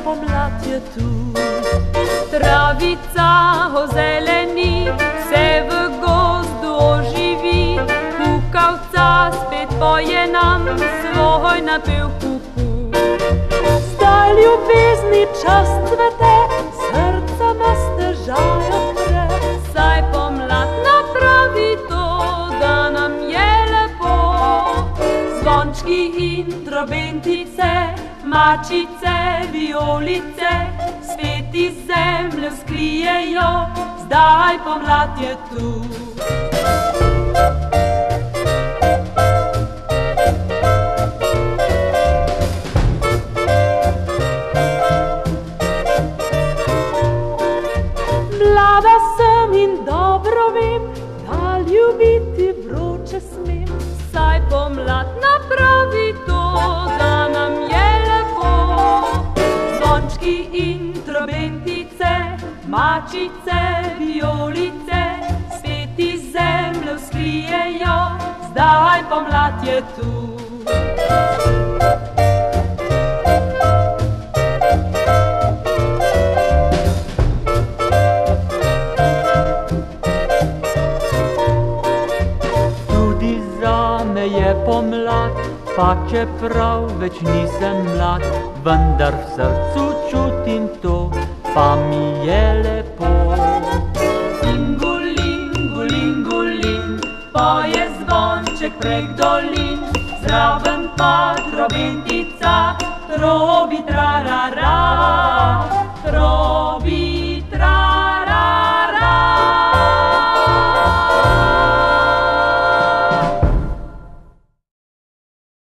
pomlad je tu. Travica ozeleni, vse v gozdu oživi, kukavca spet poje nam svoj napev kuku. Zdaj ljubezni čas cvete, srca nas težajo pre, saj pomlad napravi to, da nam je lepo. Zvončki in trobentice, mačice, violice, svet iz zemlje vzklijejo, zdaj pomlad je tu. Mlada sem in dobro vem, da ljubiti vroče smem, saj pomlad napravi to, da nam je lepo. Zvončki in trobentice, mačice, violice, svet iz zemlje vzklijejo, zdaj pomlad je tu. Je pomlad, pa čeprav več nisem mlad, vendar v srcu čutim to, pa mi je lepo. Lingulin, gulin, poje zvonček prek dolin, zraven pa trobentica trobi trarara.